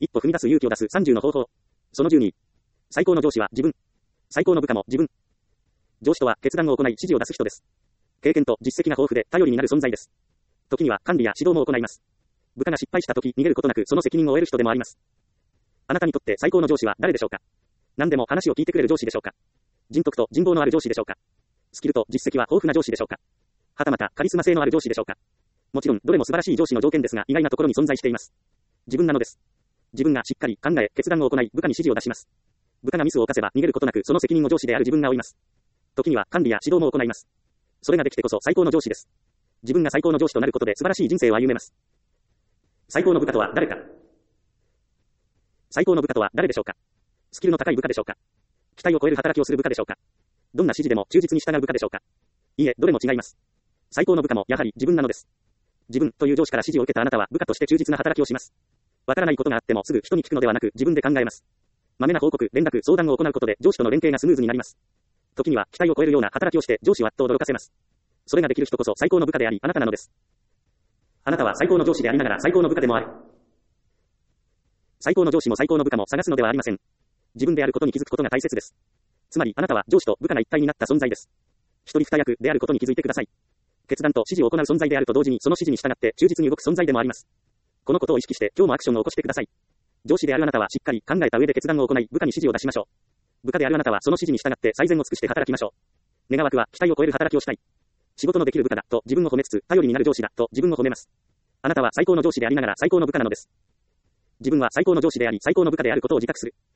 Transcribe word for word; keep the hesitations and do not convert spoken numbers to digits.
一歩踏み出す勇気を出すさんじゅうの方法。そのじゅうに。最高の上司は自分。最高の部下も自分。上司とは決断を行い指示を出す人です。経験と実績が豊富で頼りになる存在です。時には管理や指導も行います。部下が失敗した時逃げることなくその責任を負える人でもあります。あなたにとって最高の上司は誰でしょうか。何でも話を聞いてくれる上司でしょうか。人徳と人望のある上司でしょうか。スキルと実績は豊富な上司でしょうか。はたまたカリスマ性のある上司でしょうか。もちろんどれも素晴らしい上司の条件ですが意外なところに存在しています。自分なのです。自分がしっかり考え決断を行い部下に指示を出します。部下がミスを犯せば逃げることなくその責任を上司である自分が負います。時には管理や指導も行います。それができてこそ最高の上司です。自分が最高の上司となることで素晴らしい人生を歩めます。最高の部下とは誰か。最高の部下とは誰でしょうか。スキルの高い部下でしょうか。期待を超える働きをする部下でしょうか。どんな指示でも忠実に従う部下でしょうか。いいえ、どれも違います。最高の部下もやはり自分なのです。自分という上司から指示を受けたあなたは部下として忠実な働きをします。わからないことがあってもすぐ人に聞くのではなく自分で考えます。まめな報告、連絡、相談を行うことで上司との連携がスムーズになります。時には期待を超えるような働きをして上司をあっと驚かせます。それができる人こそ最高の部下でありあなたなのです。あなたは最高の上司でありながら最高の部下でもある。最高の上司も最高の部下も探すのではありません。自分であることに気づくことが大切です。つまりあなたは上司と部下が一体になった存在です。一人二役であることに気づいてください。決断と指示を行う存在であると同時にその指示に従って忠実に動く存在でもあります。このことを意識して今日もアクションを起こしてください。上司であるあなたはしっかり考えた上で決断を行い部下に指示を出しましょう。部下であるあなたはその指示に従って最善を尽くして働きましょう。願わくは期待を超える働きをしたい。仕事のできる部下だと自分を褒めつつ頼りになる上司だと自分を褒めます。あなたは最高の上司でありながら最高の部下なのです。自分は最高の上司であり最高の部下であることを自覚する。